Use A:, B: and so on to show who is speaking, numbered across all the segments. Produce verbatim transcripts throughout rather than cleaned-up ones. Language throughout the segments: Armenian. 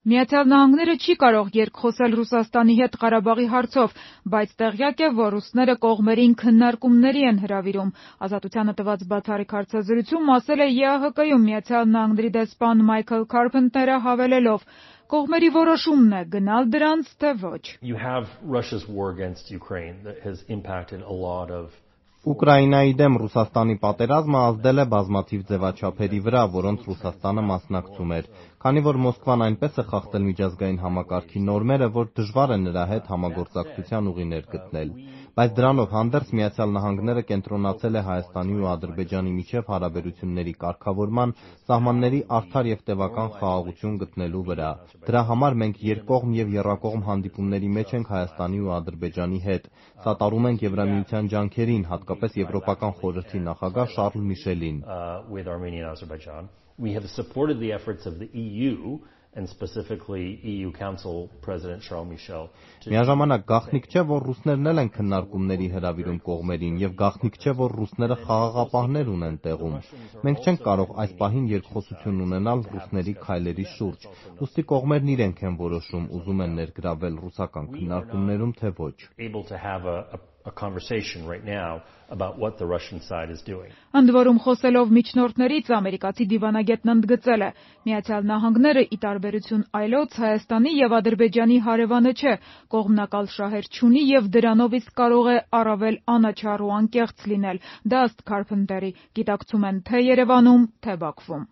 A: Միացյալ Նահանգները չի կարող երկխոսել Ռուսաստանի հետ Ղարաբաղի հարցով, բայց տեղյակ է, որ ռուսները կողմերին քննարկումների են հրավիրում։ Ազատությանը տված բացառիկ հարցազրույցում ասել է ԵԱՀԿ-ում Միացյալ Նահանգների դեսպան Մայքլ Քարփենթերը, հավելելով. «Կողմերի որոշումն է գնալ դրանց, թե ոչ»։
B: Ուկրաինայի դեմ Ռուսաստանի պատերազմը ազդել է բազմաթիվ ձևաչափերի վրա, որոնց Ռուսաստանը մասնակցում էր, քանի որ Մոսկվան այնպես է խախտել միջազգային համակարգի նորմերը, որ դժվար է նրա հետ համագործակցության ուղիներ գտնել։ Բայց դրանով հանդերձ Միացյալ Նահանգները կենտրոնացել է Հայաստանի ու Ադրբեջանի միջև հարաբերությունների կարգավորման, սահմանների արդար և տևական խաղաղություն գտնելու վրա։ Դրա համար մենք երկկողմ և եռակողմ հանդիպումների մեջ ենք Հայաստանի ու Ադրբեջանի հետ, սատարում ենք Եվրամիության ջանքերին, հատկապես Եվրոպական խորհրդի նախագահ Շարլ Միշելին։ Միաժամանակ գաղտնիք չէ, որ ռուսներն էլ են քննարկումների հրավիրում կողմերին, և գաղտնիք չէ, որ ռուսները խաղաղապահներ ունեն տեղում։ Մենք չենք կարող այս պահին երկխոսություն ունենալ ռուսների քայլերի շուրջ, ուստի կողմերն իրենք են որոշում՝ ուզում են ներգրավվել ռուսական քննարկումներում, թե ոչ։
A: Ընդ որում, խոսելով միջնորդներից, ամերիկացի դիվանագետն ընդգծել է. Միացյալ Նահանգները, ի տարբերություն այլոց, Հայաստանի և Ադրբեջանի հարևանը չէ, կողմնակալ շահեր չունի և դրանով իսկ կարող է առավել անաչառ ու անկեղծ լինել։ Դա, ըստ Քարփենթերի, գիտակցում են թե Երևանում, թե Բաքվում։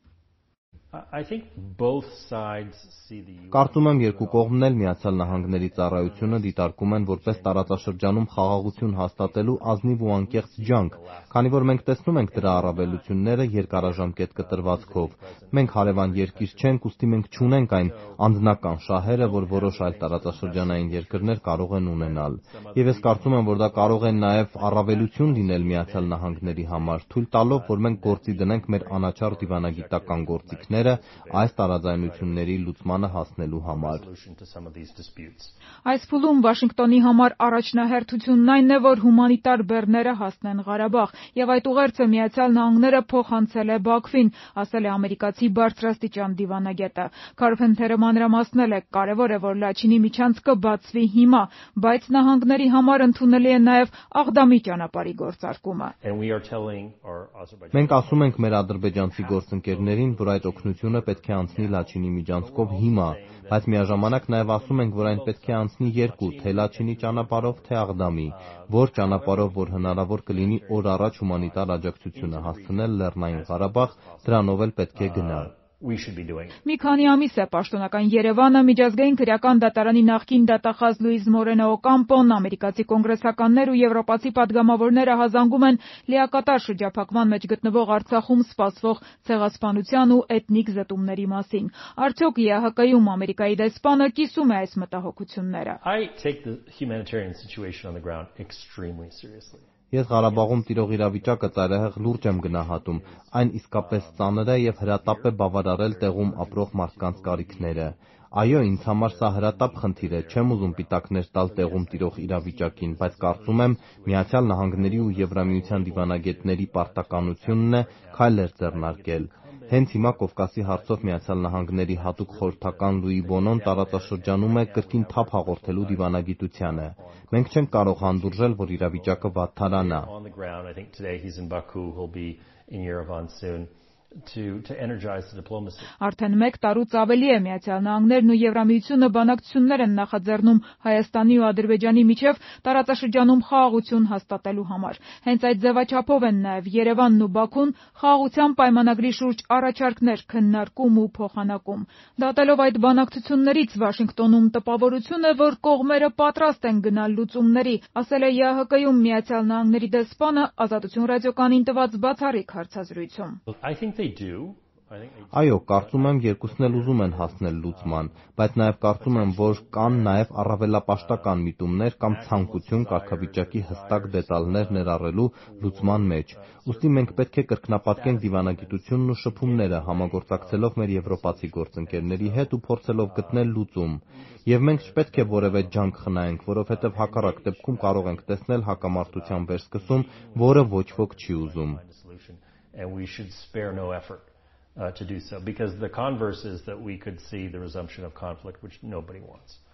B: Կարծում եմ երկու կողմն էլ Միացյալ Նահանգների ծառայությունը դիտարկում են որպես տարածաշրջանում խաղաղություն հաստատելու ազնիվ ու անկեղծ ջանք, քանի որ մենք տեսնում ենք դրա առավելությունները երկարաժամկետ կտրվածքով։ Մենք հարևան երկիր չենք, ուստի մենք չունենք այն անձնական շահերը, որ որոշ այլ տարածաշրջանային երկրներ կարող են ունենալ։ Եվ ես կարծում եմ, որ դա կարող է նաև առավելություն լինել Միացյալ Նահանգների համար, թույլ տալով, որ մենք գործի դնենք մեր անաչառ դիվանագիտական գործիքները այս տարաձայնությունների լուծմանը հասնելու համար։
A: Այս փուլում Վաշինգտոնի համար առաջնահերթությունն այն է, որ հումանիտար բեռները հասնեն Ղարաբաղ, եւ այդ ուղերձը Միացյալ Նահանգները փոխանցել է Բաքվին, ասել է ամերիկացի բարձրաստիճան դիվանագետը։ Քարփենթերը մանրամասնել է. կարևոր է, որ Լաչինի միջանցքը բացվի հիմա, բայց նահանգների համար ընդունելի է նաև Աղդամի ճանապարհի գործարկումը։
B: Մենք ասում ենք մեր ադրբեջանցի գործընկերներին, որ այդ օգնությունը պետք է անցնի Լաչինի միջանցքով հիմա, բայց միաժամանակ նաև ասում ենք, որ այն պետք է անցնի երկու, թե Լաչինի ճանապարհով, թե Աղդամի, որ ճանապարհով, որ հնարավոր կլինի օր առաջ հումանիտար աջակցությունը հասցնել Լեռնային Ղարաբաղ, դրանով էլ պետք է գնա։
A: Մի քանի ամիս է պաշտոնական Երևանը միջազգային քրեական դատարանի նախկին դատախազ Լուիզ Մորենո Օկամպոն, ամերիկացի կոնգրեսականներ ու եվրոպացի պատգամավորները հազանգում են լիակատար շրջափակման մեջ գտնվող Արցախում սպասվող ցեղասպանության ու էթնիկ զտումների մասին։ Արդյոք ԵԱՀԿ-ում Ամերիկայի դեսպանը կիսում է այս մտահոգությունները։
B: Ես Ղարաբաղում տիրող իրավիճակը ծայրահեղ լուրջ եմ գնահատում։ Այն իսկապես ծանր է և հրատապ է բավարարել տեղում ապրող մարդկանց կարիքները։ Այո, ինձ համար սա հրատապ խնդիր է, չեմ ուզում պիտակներ տալ տեղում տիրող իրավիճակին, բայց կարծում եմ Միացյալ Նահանգների ու Եվրամիության դիվանագետների պարտականությունն է քայլեր ձեռնարկել։ Հենց հիմա Կովկասի հարցով Միացյալ Նահանգների հատուկ խորհրդական Լուի Բոնոն տարածաշրջանում է կրկին թափ հաղորդելու դիվանագիտությանը։ Մենք չենք կարող հանդուրժել, որ իրավիճակը վատթարանա։
A: Արդեն մեկ տարուց ավելի է Միացյալ Նահանգներն ու Եվրամիությունը բանակցություններ են նախաձեռնում Հայաստանի ու Ադրբեջանի միջև տարածաշրջանում խաղաղություն հաստատելու համար։ Հենց այդ ձևաչափով են նաև Երևանն ու Բաքուն խաղաղության պայմանագրի շուրջ առաջարկներ քննարկում ու փոխանակում։ Դատելով այդ բանակցություններից Վաշինգտոնում տպավորություն է, որ կողմերը պատրաստ են գնալ լուծումների, ասել է ԵԱՀԿ-ում Միացյալ Նահանգների դեսպանը Ազատություն ռադիոկայանին տված բացառիկ հարցազրույցում։
B: Այո, կարծում եմ երկուսն էլ ուզում են հասնել լուծման, բայց նաև կարծում եմ, որ կան նաև առավելապաշտական միտումներ կամ ցանկություն կարգավիճակի հստակ դետալներ ներառելու լուծման մեջ։ Ուստի մենք պետք է կրկնապատկենք դիվանագիտությունն ու շփումները, համագործակցելով մեր եվրոպացի գործընկերների հետ ու փորձելով գտնել լուծում։ Եվ մենք չպետք է որևէ ջանք խնայենք, որովհետև հակառակ դեպքում կարող ենք տեսնել հակամարտության վերսկսում, որը ոչ ոք չի ուզում։
C: uh, to do so, because the converse is that we could see the resumption of conflict, which nobody wants.